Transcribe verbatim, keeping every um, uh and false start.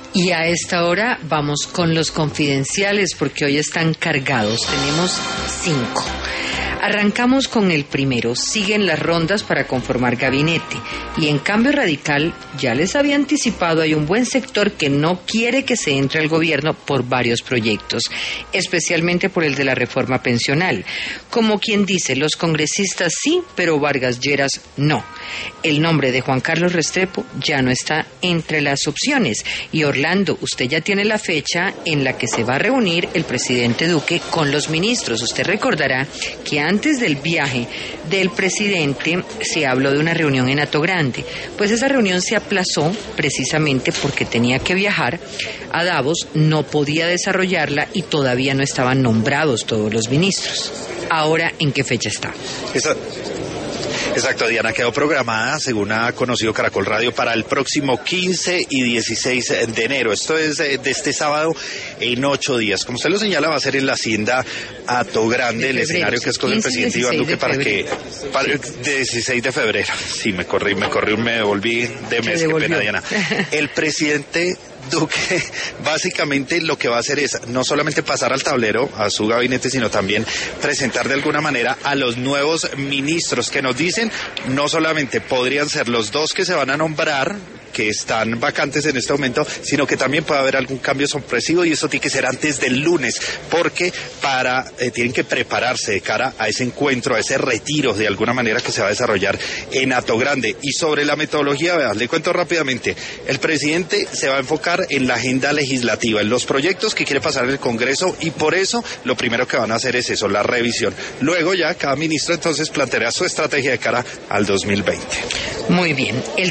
Y a esta hora vamos con los confidenciales porque hoy están cargados, tenemos cinco. Arrancamos con el primero, siguen las rondas para conformar gabinete y en Cambio Radical ya les había anticipado, hay un buen sector que no quiere que se entre al gobierno por varios proyectos, especialmente por el de la reforma pensional. Como quien dice, los congresistas sí, pero Vargas Lleras no. El nombre de Juan Carlos Restrepo ya no está entre las opciones. Y Orlando, usted ya tiene la fecha en la que se va a reunir el presidente Duque con los ministros. Usted recordará que antes del viaje del presidente se habló de una reunión en Attogrande. Pues esa reunión se aplazó precisamente porque tenía que viajar a Davos, no podía desarrollarla y todavía no estaban nombrados todos los ministros. Ahora, ¿en qué fecha está? Esa... Exacto, Diana, quedó programada, según ha conocido Caracol Radio, para el próximo quince y dieciséis de enero. Esto es de, de este sábado en ocho días. Como usted lo señala, va a ser en la hacienda Attogrande, el escenario que escoge el presidente Iván Duque para que... Para el dieciséis de febrero. Sí, me corrí, me corrí, me devolví de mes, qué pena, Diana. El presidente Duque básicamente lo que va a hacer es no solamente pasar al tablero a su gabinete, sino también presentar de alguna manera a los nuevos ministros que nos dicen no solamente podrían ser los dos que se van a nombrar, que están vacantes en este momento, sino que también puede haber algún cambio sorpresivo y eso tiene que ser antes del lunes, porque para eh, tienen que prepararse de cara a ese encuentro, a ese retiro de alguna manera que se va a desarrollar en Attogrande. Y sobre la metodología, vean, le cuento rápidamente, el presidente se va a enfocar en la agenda legislativa, en los proyectos que quiere pasar en el Congreso y por eso lo primero que van a hacer es eso, la revisión. Luego ya cada ministro entonces planteará su estrategia de cara al dos mil veinte. Muy bien, el